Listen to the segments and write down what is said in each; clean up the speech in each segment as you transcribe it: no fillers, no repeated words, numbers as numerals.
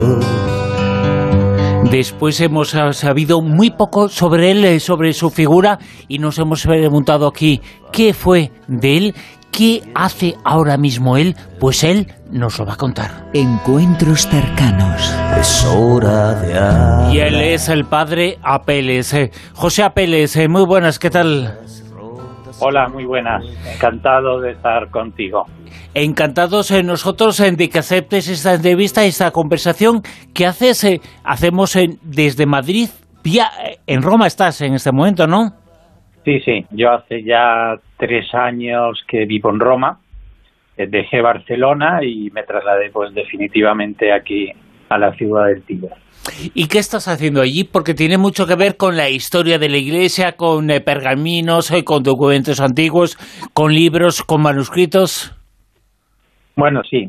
Después hemos sabido muy poco sobre él, sobre su figura, y nos hemos preguntado aquí qué fue de él, qué hace ahora mismo él. Pues él nos lo va a contar. Encuentros cercanos. Es hora de... Y él es el padre Apeles. José Apeles, muy buenas, ¿qué tal? Hola, muy buenas. Encantado de estar contigo. Encantados nosotros de que aceptes esta entrevista, esta conversación que hacemos desde Madrid. En Roma estás en este momento, ¿no? Sí, yo hace ya 3 años que vivo en Roma. Dejé Barcelona y me trasladé pues definitivamente aquí a la ciudad del Tíber. ¿Y qué estás haciendo allí? Porque tiene mucho que ver con la historia de la Iglesia, con pergaminos, con documentos antiguos, con libros, con manuscritos. Bueno, sí.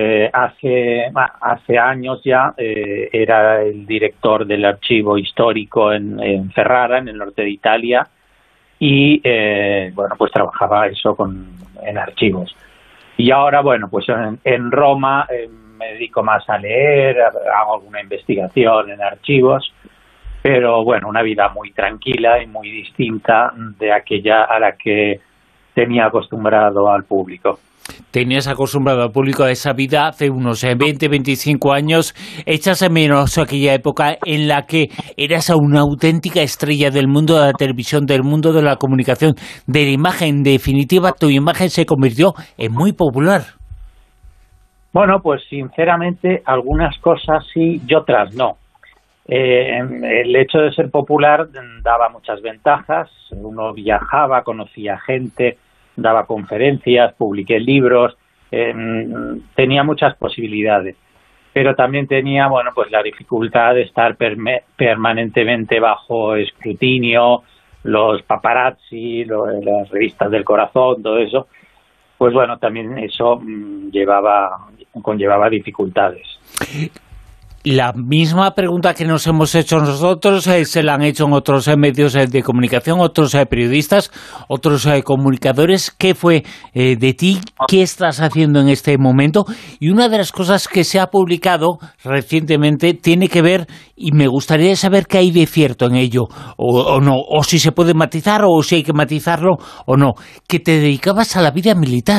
Hace años ya era el director del archivo histórico en Ferrara, en el norte de Italia, y pues trabajaba eso en archivos. Y ahora, pues en Roma me dedico más a leer, hago alguna investigación en archivos, pero una vida muy tranquila y muy distinta de aquella a la que tenía acostumbrado al público. Tenías acostumbrado al público a esa vida hace unos 20, 25 años. ¿Echas de menos aquella época en la que eras una auténtica estrella del mundo de la televisión, del mundo de la comunicación, de la imagen? En definitiva, tu imagen se convirtió en muy popular. Bueno, pues sinceramente algunas cosas sí y otras no. El hecho de ser popular daba muchas ventajas. Uno viajaba, conocía gente, daba conferencias, publiqué libros, tenía muchas posibilidades, pero también tenía pues la dificultad de estar permanentemente bajo escrutinio, los paparazzi, las revistas del corazón, todo eso, pues también eso conllevaba dificultades. La misma pregunta que nos hemos hecho nosotros se la han hecho en otros medios de comunicación, otros periodistas, otros comunicadores. ¿Qué fue de ti? ¿Qué estás haciendo en este momento? Y una de las cosas que se ha publicado recientemente tiene que ver, y me gustaría saber qué hay de cierto en ello, o no, o si se puede matizar, o si hay que matizarlo, o no, que te dedicabas a la vida militar.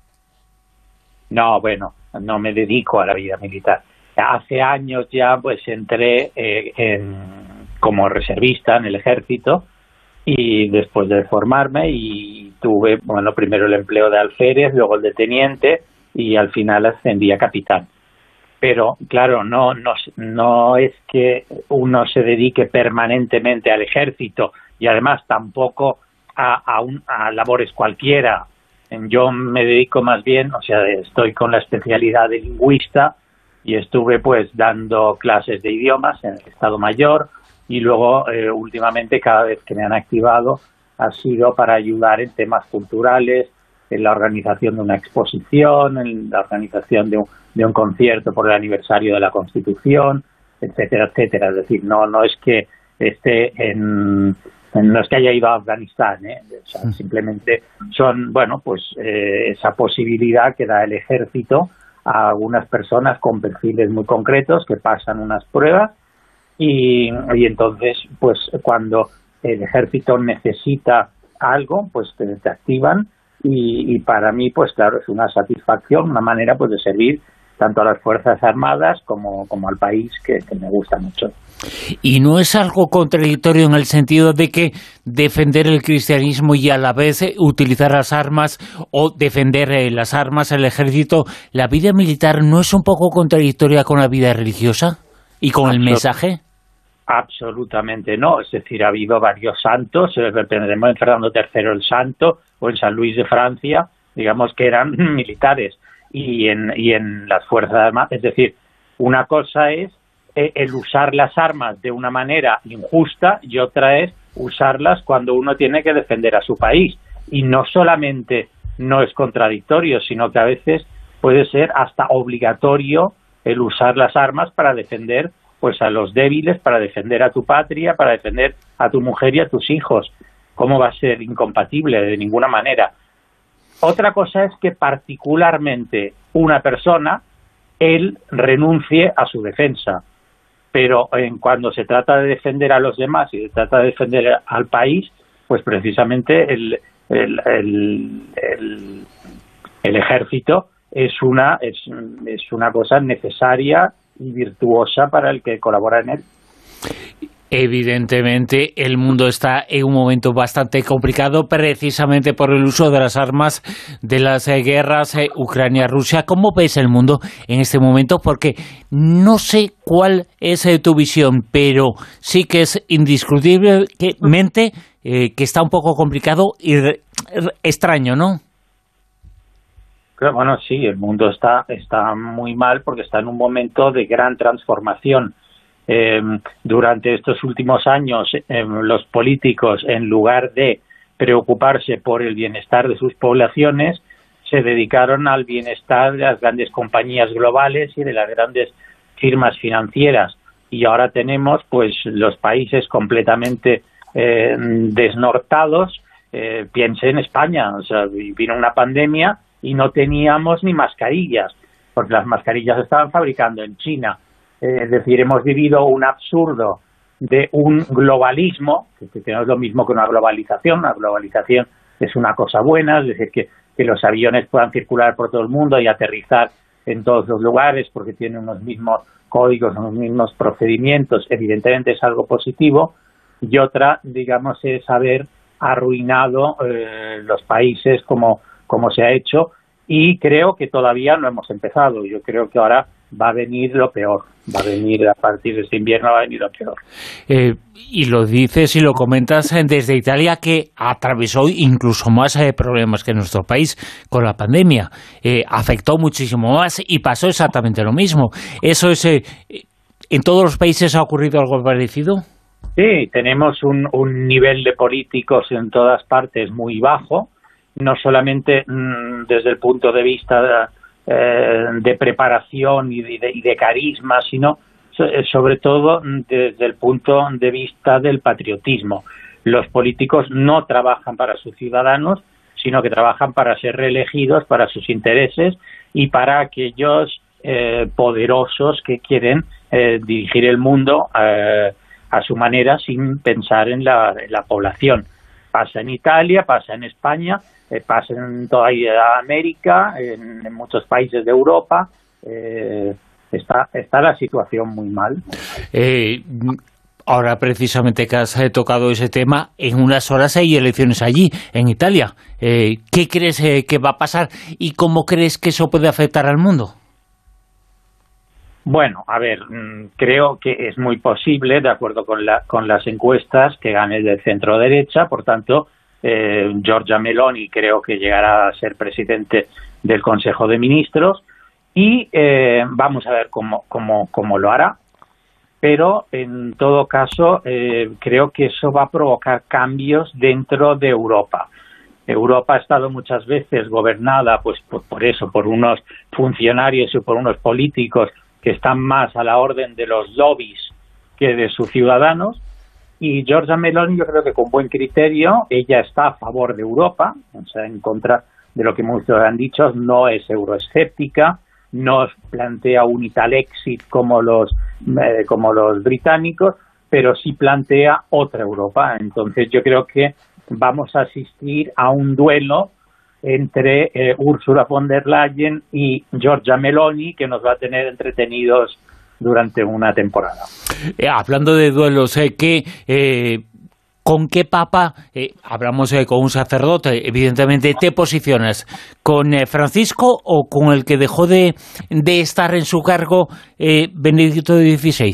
No, no me dedico a la vida militar. Hace años ya pues entré como reservista en el ejército, y después de formarme y tuve primero el empleo de alférez, luego el de teniente, y al final ascendí a capitán. Pero claro, no es que uno se dedique permanentemente al ejército, y además tampoco a labores cualquiera. Yo me dedico más bien, estoy con la especialidad de lingüista, y estuve pues dando clases de idiomas en el Estado Mayor, y luego últimamente cada vez que me han activado ha sido para ayudar en temas culturales, en la organización de una exposición, en la organización de un concierto por el aniversario de la Constitución, etcétera, etcétera. Es decir, no es que esté no es que haya ido a Afganistán, simplemente son esa posibilidad que da el ejército a algunas personas con perfiles muy concretos que pasan unas pruebas, y entonces pues cuando el ejército necesita algo, pues te activan, y para mí pues claro, es una satisfacción, una manera pues de servir tanto a las Fuerzas Armadas como al país, que me gusta mucho. ¿Y no es algo contradictorio en el sentido de que defender el cristianismo y a la vez utilizar las armas, o defender las armas, el ejército, la vida militar no es un poco contradictoria con la vida religiosa y con el mensaje? Absolutamente no. Es decir, ha habido varios santos, tenemos en Fernando III el Santo, o en San Luis de Francia, digamos que eran militares, y en las Fuerzas Armadas. Es decir, una cosa es el usar las armas de una manera injusta, y otra es usarlas cuando uno tiene que defender a su país. Y no solamente no es contradictorio, sino que a veces puede ser hasta obligatorio el usar las armas para defender pues a los débiles, para defender a tu patria, para defender a tu mujer y a tus hijos. ¿Cómo va a ser incompatible? De ninguna manera. Otra cosa es que particularmente una persona él renuncie a su defensa. Pero cuando se trata de defender a los demás y se trata de defender al país, pues precisamente el ejército es una cosa necesaria y virtuosa para el que colabora en él. Evidentemente, el mundo está en un momento bastante complicado precisamente por el uso de las armas de las guerras Ucrania-Rusia. ¿Cómo ves el mundo en este momento? Porque no sé cuál es tu visión, pero sí que es indiscutiblemente que está un poco complicado y extraño, ¿no? Bueno, sí, el mundo está muy mal porque está en un momento de gran transformación. Durante estos últimos años, los políticos, en lugar de preocuparse por el bienestar de sus poblaciones, se dedicaron al bienestar de las grandes compañías globales y de las grandes firmas financieras. Y ahora tenemos pues los países completamente desnortados. Piense en España, o sea, vino una pandemia y no teníamos ni mascarillas, porque las mascarillas se estaban fabricando en China. Es decir, hemos vivido un absurdo de un globalismo, que no es lo mismo que una globalización. Una globalización es una cosa buena, es decir, que los aviones puedan circular por todo el mundo y aterrizar en todos los lugares porque tienen unos mismos códigos, unos mismos procedimientos, evidentemente es algo positivo. Y otra, digamos, es haber arruinado los países como se ha hecho, y creo que todavía no hemos empezado. Yo creo que ahora va a venir lo peor, va a venir a partir de este invierno, va a venir lo peor. Y lo dices y lo comentas desde Italia, que atravesó incluso más problemas que nuestro país con la pandemia, afectó muchísimo más y pasó exactamente lo mismo. ¿Eso es en todos los países ha ocurrido algo parecido? Sí, tenemos un nivel de políticos en todas partes muy bajo, no solamente desde el punto de vista de preparación y de carisma, sino sobre todo desde el punto de vista del patriotismo. Los políticos no trabajan para sus ciudadanos, sino que trabajan para ser reelegidos, para sus intereses y para aquellos poderosos que quieren dirigir el mundo a su manera sin pensar en la población. Pasa en Italia, pasa en España, pasa en toda América, en muchos países de Europa. Está la situación muy mal. Ahora, precisamente, que has tocado ese tema, en unas horas hay elecciones allí, en Italia. ¿Qué crees que va a pasar y cómo crees que eso puede afectar al mundo? Bueno, a ver, creo que es muy posible, de acuerdo con las encuestas, que gane del centro derecha. Por tanto, Giorgia Meloni creo que llegará a ser presidente del Consejo de Ministros y vamos a ver cómo lo hará. Pero en todo caso creo que eso va a provocar cambios dentro de Europa. Europa ha estado muchas veces gobernada pues por eso, por unos funcionarios y por unos políticos que están más a la orden de los lobbies que de sus ciudadanos, y Giorgia Meloni yo creo que con buen criterio, ella está a favor de Europa, o sea, en contra de lo que muchos han dicho, no es euroescéptica, no plantea un Italexit como los británicos, pero sí plantea otra Europa. Entonces yo creo que vamos a asistir a un duelo entre Ursula von der Leyen y Giorgia Meloni, que nos va a tener entretenidos durante una temporada. Hablando de duelos, ¿con qué papa, hablamos con un sacerdote, evidentemente, te posicionas? ¿Con Francisco o con el que dejó de estar en su cargo, Benedicto XVI?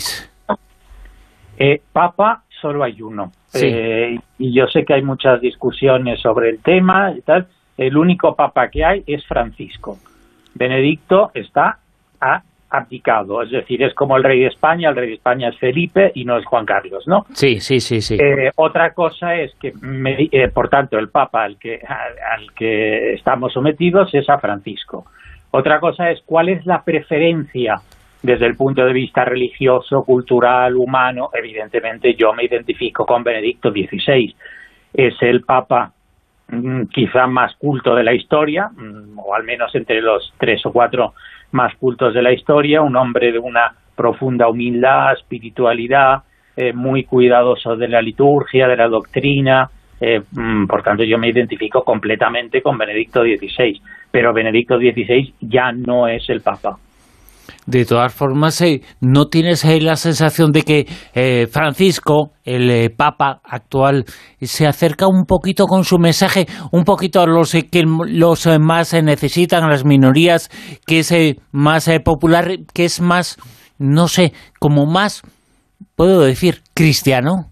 Papa solo hay uno. Sí. Y yo sé que hay muchas discusiones sobre el tema y tal. El único papa que hay es Francisco. Benedicto está abdicado, es decir, es como el rey de España es Felipe y no es Juan Carlos, ¿no? Sí. Otra cosa es que, por tanto, el papa al que estamos sometidos es a Francisco. Otra cosa es cuál es la preferencia desde el punto de vista religioso, cultural, humano. Evidentemente yo me identifico con Benedicto XVI. Es el papa quizá más culto de la historia, o al menos entre los 3 o 4 más cultos de la historia, un hombre de una profunda humildad, espiritualidad, muy cuidadoso de la liturgia, de la doctrina. Por tanto, yo me identifico completamente con Benedicto XVI, pero Benedicto XVI ya no es el Papa. De todas formas, ¿no tienes la sensación de que Francisco, el Papa actual, se acerca un poquito con su mensaje, un poquito a los que los más necesitan, a las minorías, que es más popular, que es más, no sé, como más, puedo decir, cristiano?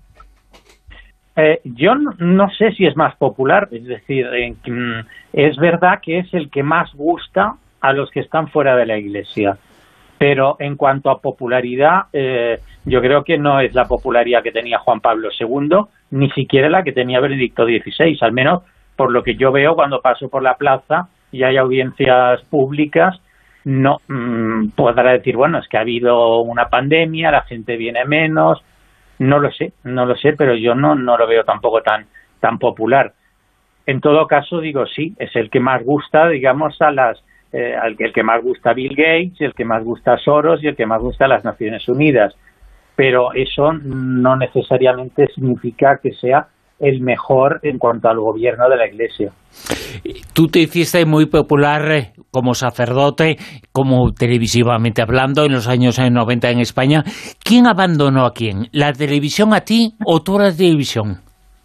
Yo no sé si es más popular, es decir, es verdad que es el que más gusta a los que están fuera de la Iglesia. Pero en cuanto a popularidad, yo creo que no es la popularidad que tenía Juan Pablo II, ni siquiera la que tenía Benedicto XVI, al menos por lo que yo veo cuando paso por la plaza y hay audiencias públicas. No podrá decir, bueno, es que ha habido una pandemia, la gente viene menos, no lo sé, pero yo no lo veo tampoco tan popular. En todo caso, digo, sí, es el que más gusta, digamos, el que más gusta a Bill Gates, el que más gusta a Soros y el que más gusta a las Naciones Unidas. Pero eso no necesariamente significa que sea el mejor en cuanto al gobierno de la Iglesia. Tú te hiciste muy popular como sacerdote, como televisivamente hablando, en los años 90 en España. ¿Quién abandonó a quién? ¿La televisión a ti o tú a la televisión?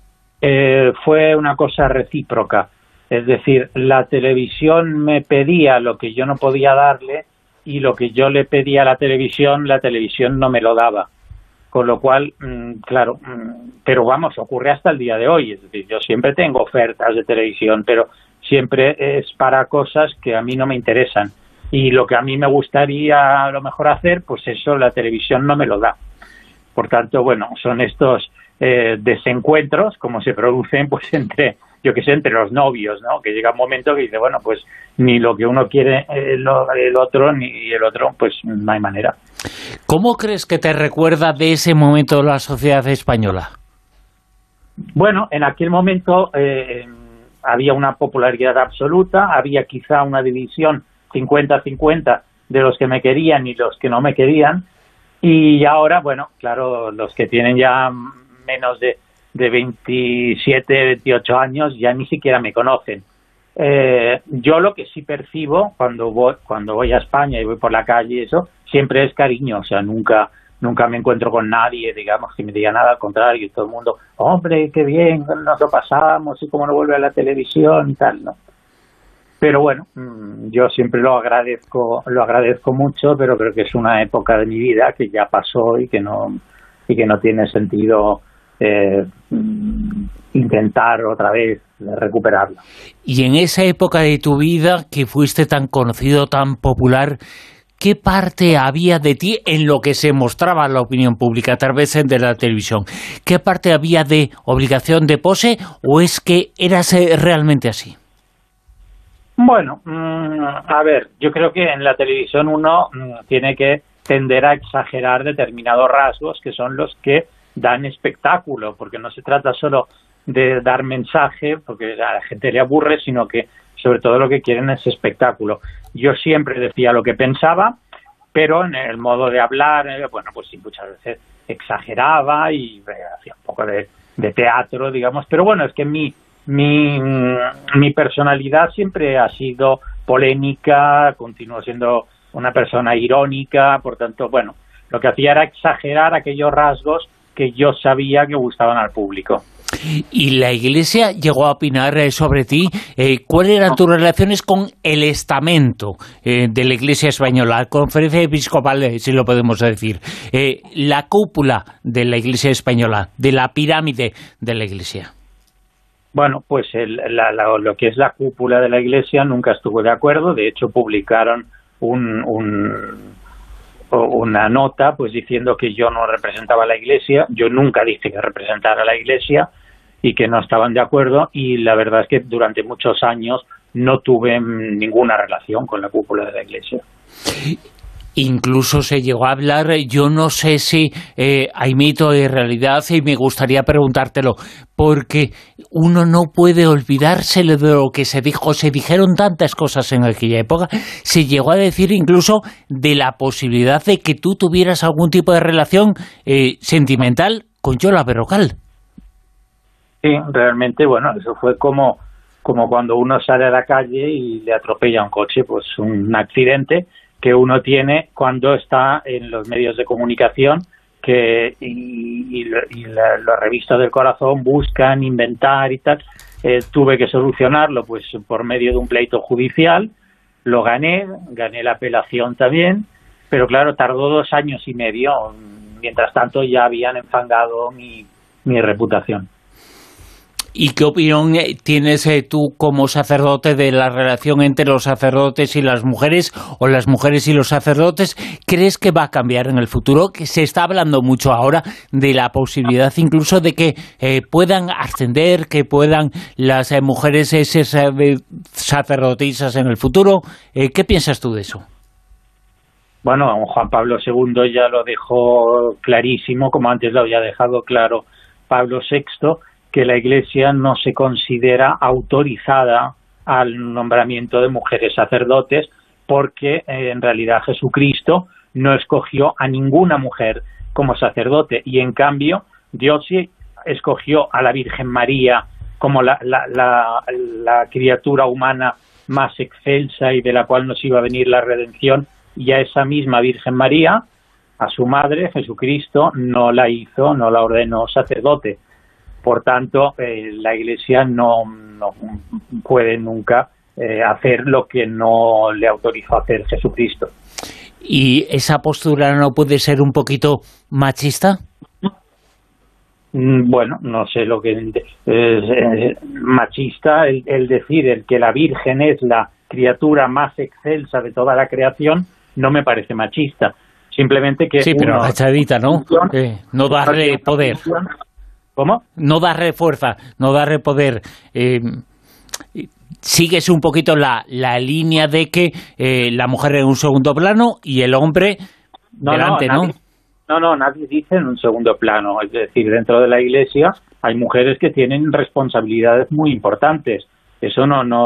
Fue una cosa recíproca. Es decir, la televisión me pedía lo que yo no podía darle y lo que yo le pedía a la televisión no me lo daba. Con lo cual, claro, pero vamos, ocurre hasta el día de hoy. Es decir, yo siempre tengo ofertas de televisión, pero siempre es para cosas que a mí no me interesan. Y lo que a mí me gustaría a lo mejor hacer, pues eso la televisión no me lo da. Por tanto, bueno, son estos desencuentros, como se producen pues entre los novios, ¿no? Que llega un momento que dice, bueno, pues ni lo que uno quiere el otro, ni el otro, pues no hay manera. ¿Cómo crees que te recuerda de ese momento la sociedad española? Bueno, en aquel momento había una popularidad absoluta, había quizá una división 50-50 de los que me querían y los que no me querían, y ahora, bueno, claro, los que tienen ya menos de 27, 28 años ya ni siquiera me conocen. Yo lo que sí percibo cuando voy a España y voy por la calle y eso, siempre es cariño, o sea, nunca me encuentro con nadie, digamos, que me diga nada, al contrario, y todo el mundo, hombre, qué bien, nos lo pasamos, y cómo no vuelve a la televisión y tal, ¿no? Pero bueno, yo siempre lo agradezco mucho, pero creo que es una época de mi vida que ya pasó y que no tiene sentido intentar otra vez recuperarlo. Y en esa época de tu vida que fuiste tan conocido, tan popular, ¿qué parte había de ti en lo que se mostraba a la opinión pública a través de la televisión? ¿Qué parte había de obligación de pose o es que eras realmente así? Bueno, a ver, yo creo que en la televisión uno tiene que tender a exagerar determinados rasgos que son los que dan espectáculo, porque no se trata solo de dar mensaje, porque a la gente le aburre, sino que sobre todo lo que quieren es espectáculo. Yo siempre decía lo que pensaba, pero en el modo de hablar, bueno, pues sí, muchas veces exageraba y hacía un poco de teatro, digamos, pero bueno, es que mi personalidad siempre ha sido polémica, continúo siendo una persona irónica, por tanto, bueno, lo que hacía era exagerar aquellos rasgos que yo sabía que gustaban al público. ¿Y la Iglesia llegó a opinar sobre ti? ¿Cuáles eran tus relaciones con el estamento de la Iglesia española, la Conferencia Episcopal, si lo podemos decir, la cúpula de la Iglesia española, de la pirámide de la Iglesia? Bueno, pues lo que es la cúpula de la Iglesia nunca estuvo de acuerdo. De hecho, publicaron una nota pues diciendo que yo no representaba a la Iglesia. Yo nunca dije que representara a la Iglesia y que no estaban de acuerdo, y la verdad es que durante muchos años no tuve ninguna relación con la cúpula de la Iglesia. Incluso se llegó a hablar, yo no sé si hay mito y realidad, y me gustaría preguntártelo, porque uno no puede olvidarse de lo que se dijo, se dijeron tantas cosas en aquella época, se llegó a decir incluso de la posibilidad de que tú tuvieras algún tipo de relación sentimental con Yola Berrocal. Sí, realmente, bueno, eso fue como cuando uno sale a la calle y le atropella un coche, pues un accidente que uno tiene cuando está en los medios de comunicación y las revistas del corazón buscan inventar y tal. Tuve que solucionarlo pues por medio de un pleito judicial, lo gané la apelación también, pero claro, tardó 2 años y medio. Mientras tanto ya habían enfangado mi reputación. ¿Y qué opinión tienes tú como sacerdote de la relación entre los sacerdotes y las mujeres, o las mujeres y los sacerdotes? ¿Crees que va a cambiar en el futuro? Que se está hablando mucho ahora de la posibilidad incluso de que puedan ascender, que puedan las mujeres ser sacerdotisas en el futuro. ¿Qué piensas tú de eso? Bueno, Juan Pablo II ya lo dejó clarísimo, como antes lo había dejado claro Pablo VI, que la Iglesia no se considera autorizada al nombramiento de mujeres sacerdotes, porque en realidad Jesucristo no escogió a ninguna mujer como sacerdote, y en cambio Dios sí escogió a la Virgen María como la criatura humana más excelsa y de la cual nos iba a venir la redención, y a esa misma Virgen María, a su madre, Jesucristo, no la ordenó sacerdote. Por tanto, la Iglesia no puede nunca hacer lo que no le autorizó a hacer Jesucristo. ¿Y esa postura no puede ser un poquito machista? Bueno, no sé lo que es machista el decir el que la Virgen es la criatura más excelsa de toda la creación. No me parece machista. Simplemente que... Sí, pero agachadita, ¿no? No darle poder. ¿Cómo? No darle fuerza, no darle poder. Sigues un poquito la línea de que la mujer en un segundo plano y el hombre delante, ¿no? Nadie dice en un segundo plano. Es decir, dentro de la Iglesia hay mujeres que tienen responsabilidades muy importantes. Eso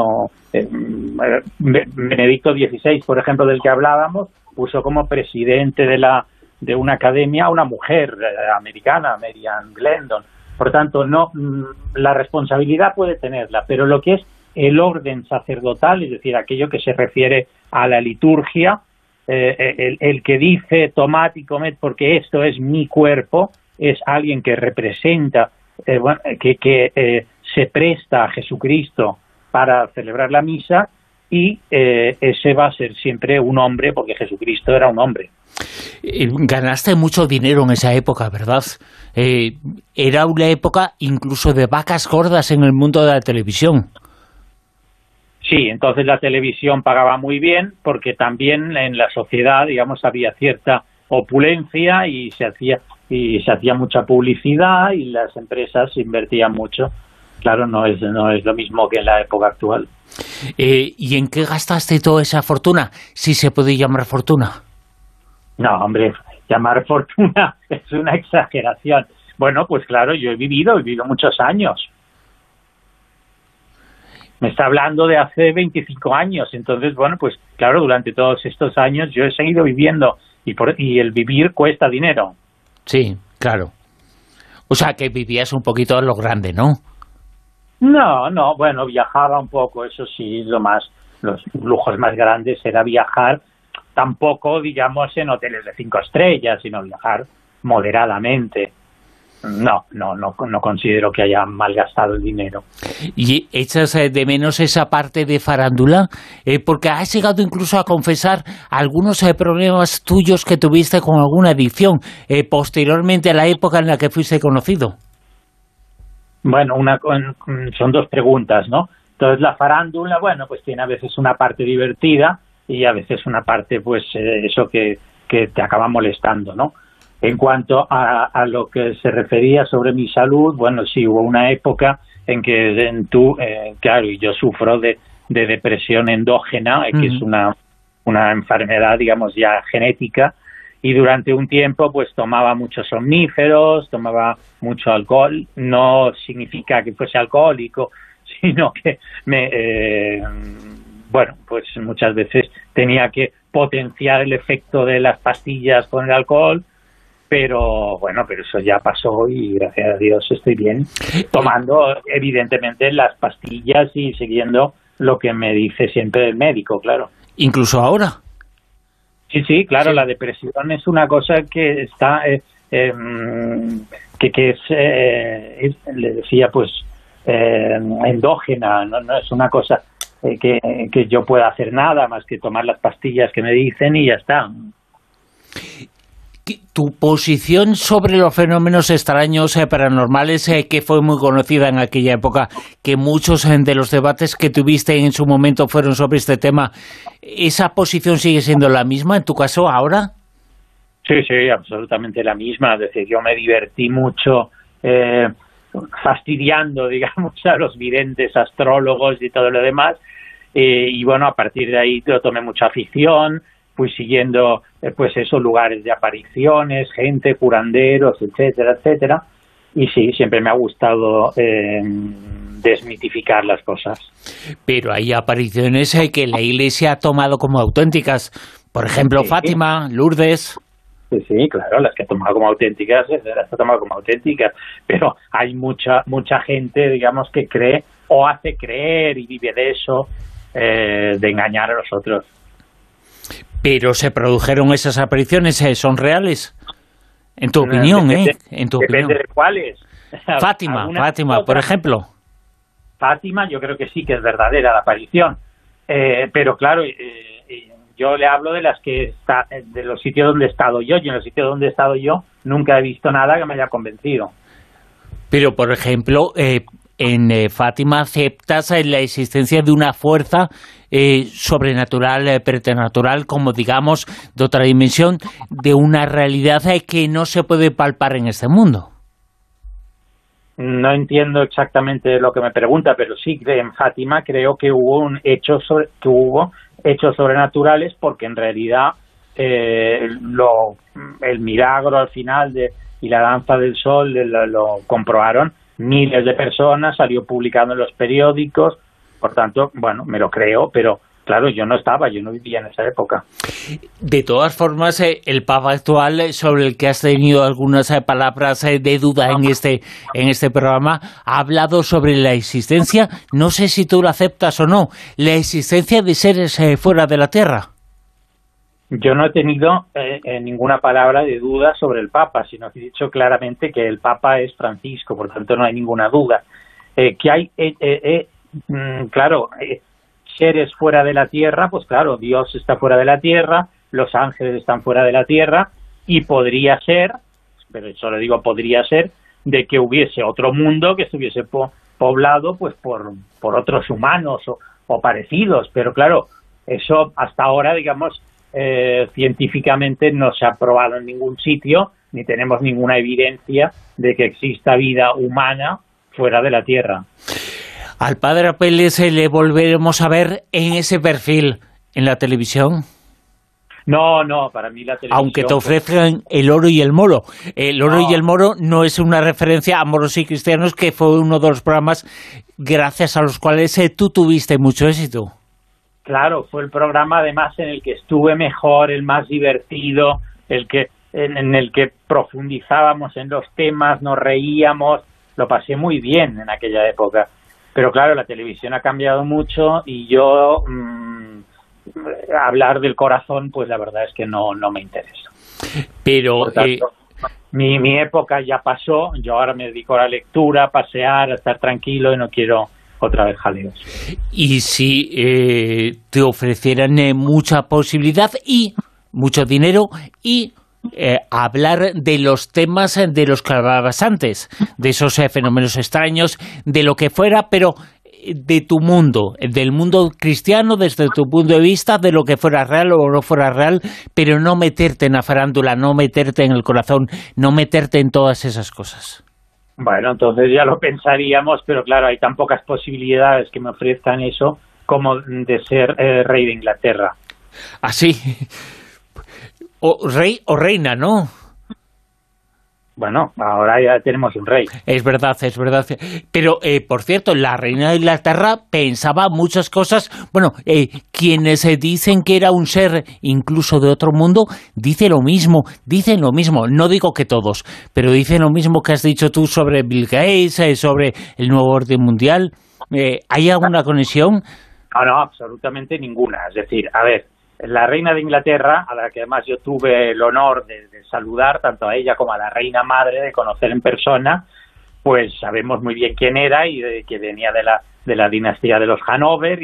Benedicto XVI, por ejemplo, del que hablábamos, puso como presidente de una academia a una mujer americana, Marian Glendon. Por tanto, la responsabilidad puede tenerla, pero lo que es el orden sacerdotal, es decir, aquello que se refiere a la liturgia, el que dice tomad y comed porque esto es mi cuerpo, es alguien que representa, que se presta a Jesucristo para celebrar la misa, y ese va a ser siempre un hombre, porque Jesucristo era un hombre. Ganaste mucho dinero en esa época, ¿verdad? Era una época incluso de vacas gordas en el mundo de la televisión. Sí, entonces la televisión pagaba muy bien, porque también en la sociedad, digamos, había cierta opulencia y se hacía mucha publicidad y las empresas invertían mucho. Claro, no es lo mismo que en la época actual. ¿Y en qué gastaste toda esa fortuna? Si se puede llamar fortuna. No, hombre, llamar fortuna es una exageración. Bueno, pues claro, yo he vivido muchos años. Me está hablando de hace 25 años. Entonces, bueno, pues claro, durante todos estos años yo he seguido viviendo y el vivir cuesta dinero. Sí, claro. O sea, que vivías un poquito a lo grande, ¿no? No, bueno, viajaba un poco, eso sí, los lujos más grandes era viajar, tampoco, digamos, en hoteles de 5 estrellas, sino viajar moderadamente. No considero que haya malgastado el dinero. ¿Y echas de menos esa parte de farándula? Porque has llegado incluso a confesar algunos problemas tuyos que tuviste con alguna adicción posteriormente a la época en la que fuiste conocido. Bueno, son dos preguntas, ¿no? Entonces la farándula, bueno, pues tiene a veces una parte divertida y a veces una parte, pues, eso que te acaba molestando, ¿no? En cuanto a lo que se refería sobre mi salud, bueno, sí, hubo una época en que claro, yo sufro de depresión endógena, que es una enfermedad, digamos, ya genética, y durante un tiempo pues tomaba muchos somníferos, tomaba mucho alcohol. No significa que fuese alcohólico, sino que pues muchas veces tenía que potenciar el efecto de las pastillas con el alcohol, pero eso ya pasó y gracias a Dios estoy bien, tomando evidentemente las pastillas y siguiendo lo que me dice siempre el médico, claro. ¿Incluso ahora? Sí, claro, sí. La depresión es una cosa que está, le decía, pues, endógena, no es una cosa que yo pueda hacer nada más que tomar las pastillas que me dicen y ya está. Tu posición sobre los fenómenos extraños paranormales, que fue muy conocida en aquella época, que muchos de los debates que tuviste en su momento fueron sobre este tema, ¿esa posición sigue siendo la misma en tu caso ahora? Sí, absolutamente la misma. Es decir, yo me divertí mucho fastidiando, digamos, a los videntes, astrólogos y todo lo demás, y bueno, a partir de ahí yo tomé mucha afición, fui siguiendo lugares de apariciones, gente, curanderos, etcétera, etcétera, y sí, siempre me ha gustado desmitificar las cosas. Pero hay apariciones que la Iglesia ha tomado como auténticas, por ejemplo, sí. Fátima, Lourdes. Sí, claro, las que ha tomado como auténticas, pero hay mucha gente, digamos, que cree o hace creer y vive de eso, de engañar a los otros. Pero se produjeron esas apariciones, ¿son reales? En tu opinión, depende de cuáles. Fátima, por ejemplo. Fátima, yo creo que sí que es verdadera la aparición. Pero claro, yo le hablo de las que de los sitios donde he estado yo. Y en los sitios donde he estado yo nunca he visto nada que me haya convencido. Pero, por ejemplo, en Fátima aceptas la existencia de una fuerza sobrenatural, preternatural, como digamos, de otra dimensión, de una realidad que no se puede palpar en este mundo. No entiendo exactamente lo que me pregunta, pero sí, en Fátima creo que hubo hechos sobrenaturales, porque en realidad el milagro al final y la danza del sol lo comprobaron miles de personas, salió publicado en los periódicos. Por tanto, bueno, me lo creo, pero claro, yo no vivía en esa época. De todas formas, el Papa actual, sobre el que has tenido algunas palabras de duda en este programa, ha hablado sobre la existencia, no sé si tú lo aceptas o no, la existencia de seres fuera de la Tierra. Yo no he tenido ninguna palabra de duda sobre el Papa, sino que he dicho claramente que el Papa es Francisco, por tanto no hay ninguna duda. Que hay, seres fuera de la Tierra, pues claro, Dios está fuera de la Tierra, los ángeles están fuera de la Tierra, y podría ser, pero eso lo digo, podría ser, de que hubiese otro mundo que estuviese poblado pues por otros humanos o parecidos, pero claro, eso hasta ahora, digamos, científicamente no se ha probado en ningún sitio, ni tenemos ninguna evidencia de que exista vida humana fuera de la Tierra. ¿Al padre Apeles le volveremos a ver en ese perfil en la televisión? No, para mí la televisión... Aunque te ofrezcan el oro y el moro. El oro y el moro no es una referencia a Moros y Cristianos, que fue uno de los programas gracias a los cuales tú tuviste mucho éxito. Claro, fue el programa además en el que estuve mejor, el más divertido, en el que profundizábamos en los temas, nos reíamos, lo pasé muy bien en aquella época. Pero claro, la televisión ha cambiado mucho y yo hablar del corazón, pues la verdad es que no me interesa. Pero por tanto, mi época ya pasó, yo ahora me dedico a la lectura, a pasear, a estar tranquilo y no quiero otra vez jaleos. Y si te ofrecieran mucha posibilidad y mucho dinero y hablar de los temas de los que hablabas antes, de esos fenómenos extraños, de lo que fuera, pero de tu mundo, del mundo cristiano, desde tu punto de vista, de lo que fuera real o no fuera real, pero no meterte en la farándula, no meterte en el corazón, no meterte en todas esas cosas. Bueno, entonces ya lo pensaríamos, pero claro, hay tan pocas posibilidades que me ofrezcan eso como de ser rey de Inglaterra. Así. O rey o reina, ¿no? Bueno, ahora ya tenemos un rey. Es verdad, es verdad. Pero, por cierto, la reina de Inglaterra pensaba muchas cosas. Bueno, quienes dicen que era un ser incluso de otro mundo, dicen lo mismo. No digo que todos, pero dicen lo mismo que has dicho tú sobre Bill Gates, sobre el nuevo orden mundial. ¿Hay alguna conexión? No, absolutamente ninguna. Es decir, a ver, la reina de Inglaterra, a la que además yo tuve el honor de saludar, tanto a ella como a la reina madre, de conocer en persona, pues sabemos muy bien quién era y que venía de la dinastía de los Hanover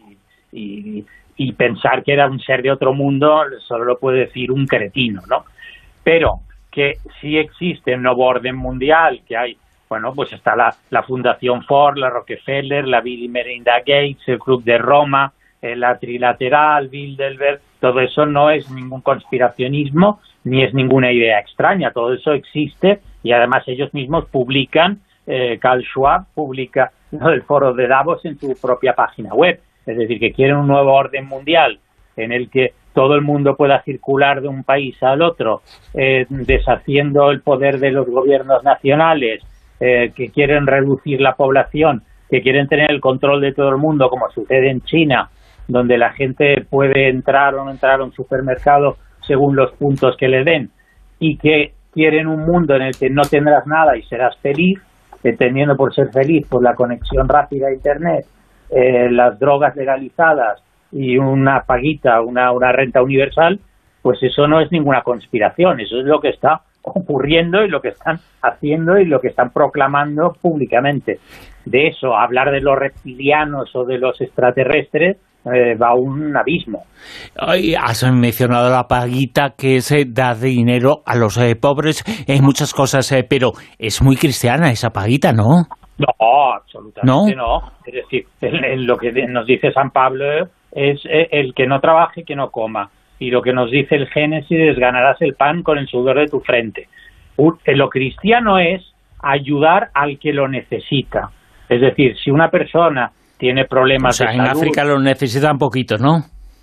y pensar que era un ser de otro mundo solo lo puede decir un cretino, ¿no? Pero que sí existe un nuevo orden mundial, que hay, bueno, pues está la Fundación Ford, la Rockefeller, la Bill y Melinda Gates, el Club de Roma, la Trilateral, Bilderberg, todo eso no es ningún conspiracionismo ni es ninguna idea extraña, todo eso existe y además ellos mismos publican, Karl Schwab publica el foro de Davos en su propia página web, es decir, que quieren un nuevo orden mundial en el que todo el mundo pueda circular de un país al otro, deshaciendo el poder de los gobiernos nacionales, que quieren reducir la población, que quieren tener el control de todo el mundo, como sucede en China, donde la gente puede entrar o no entrar a un supermercado según los puntos que le den, y que quieren un mundo en el que no tendrás nada y serás feliz, teniendo por ser feliz por la conexión rápida a Internet, las drogas legalizadas y una paguita, una renta universal, pues eso no es ninguna conspiración, eso es lo que está ocurriendo y lo que están haciendo y lo que están proclamando públicamente. De eso, hablar de los reptilianos o de los extraterrestres, va a un abismo. Has mencionado la paguita que se da dinero a los pobres en muchas cosas, pero es muy cristiana esa paguita, ¿no? No, absolutamente no. Es decir, lo que nos dice San Pablo es el que no trabaje, que no coma. Y lo que nos dice el Génesis es ganarás el pan con el sudor de tu frente. Lo cristiano es ayudar al que lo necesita. Es decir, si una persona tiene problemas de salud... en África lo necesitan poquito, ¿no?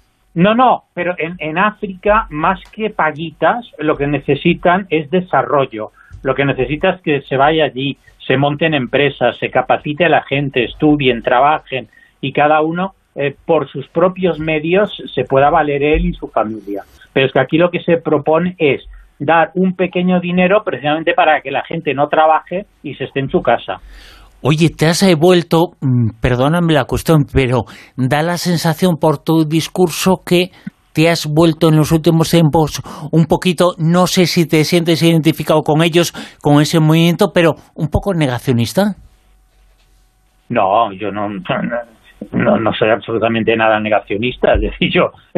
No, pero en África, más que paguitas, lo que necesitan es desarrollo. Lo que necesita es que se vaya allí, se monten empresas, se capacite a la gente, estudien, trabajen, y cada uno, por sus propios medios, se pueda valer él y su familia. Pero es que aquí lo que se propone es dar un pequeño dinero precisamente para que la gente no trabaje y se esté en su casa. Oye, te has vuelto, perdóname la cuestión, pero da la sensación por tu discurso que te has vuelto en los últimos tiempos un poquito, no sé si te sientes identificado con ellos, con ese movimiento, pero un poco negacionista. No, yo no soy absolutamente nada negacionista, es decir,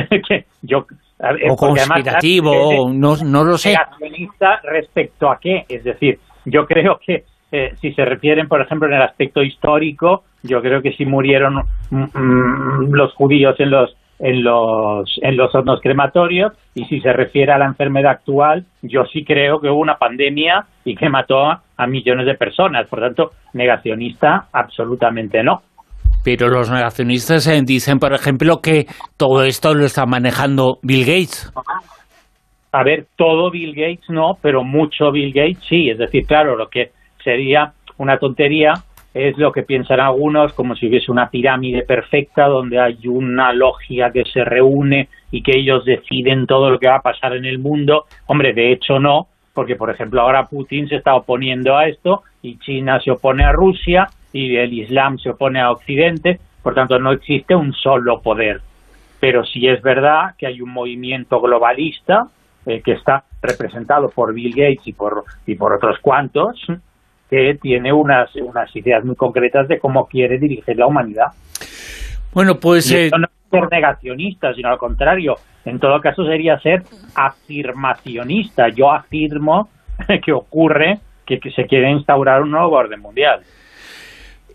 o conspirativo, además, no lo sé. Negacionista respecto a qué, es decir, yo creo que si se refieren, por ejemplo, en el aspecto histórico, yo creo que si murieron los judíos en los hornos crematorios, y si se refiere a la enfermedad actual, yo sí creo que hubo una pandemia y que mató a millones de personas. Por tanto, negacionista, absolutamente no. Pero los negacionistas dicen, por ejemplo, que todo esto lo está manejando Bill Gates. A ver, todo Bill Gates no, pero mucho Bill Gates sí. Es decir, claro, lo que sería una tontería es lo que piensan algunos, como si hubiese una pirámide perfecta donde hay una logia que se reúne y que ellos deciden todo lo que va a pasar en el mundo. Hombre, de hecho no, porque por ejemplo ahora Putin se está oponiendo a esto y China se opone a Rusia y el Islam se opone a Occidente, por tanto no existe un solo poder. Pero sí es verdad que hay un movimiento globalista que está representado por Bill Gates y por otros cuantos, que tiene unas ideas muy concretas de cómo quiere dirigir la humanidad. Bueno, pues... Y esto no es ser negacionista, sino al contrario, en todo caso sería ser afirmacionista. Yo afirmo que ocurre que se quiere instaurar un nuevo orden mundial.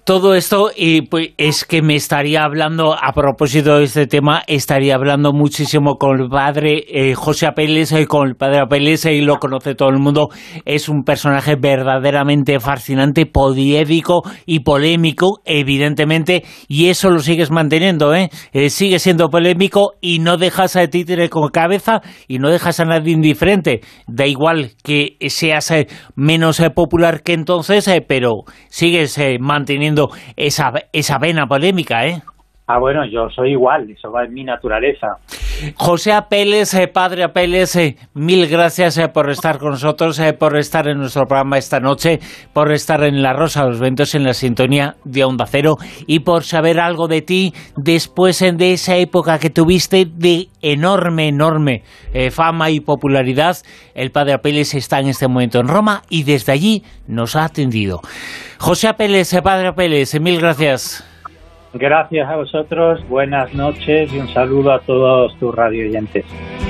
todo esto, y pues es que me estaría hablando, a propósito de este tema, estaría hablando muchísimo con el padre José Apeles, con el padre Apeles, y lo conoce todo el mundo. Es un personaje verdaderamente fascinante, poliédrico y polémico, evidentemente, y eso lo sigues manteniendo, sigue siendo polémico y no dejas a títere con cabeza y no dejas a nadie indiferente. Da igual que seas menos popular que entonces, pero sigues manteniendo esa vena polémica, Bueno, yo soy igual, eso va en mi naturaleza. José Apeles, padre Apeles, mil gracias por estar con nosotros, por estar en nuestro programa esta noche, por estar en La Rosa de los Vientos, en la sintonía de Onda Cero, y por saber algo de ti después de esa época que tuviste de enorme fama y popularidad. El padre Apeles está en este momento en Roma y desde allí nos ha atendido. José Apeles, padre Apeles, mil gracias. Gracias a vosotros, buenas noches y un saludo a todos tus radioyentes.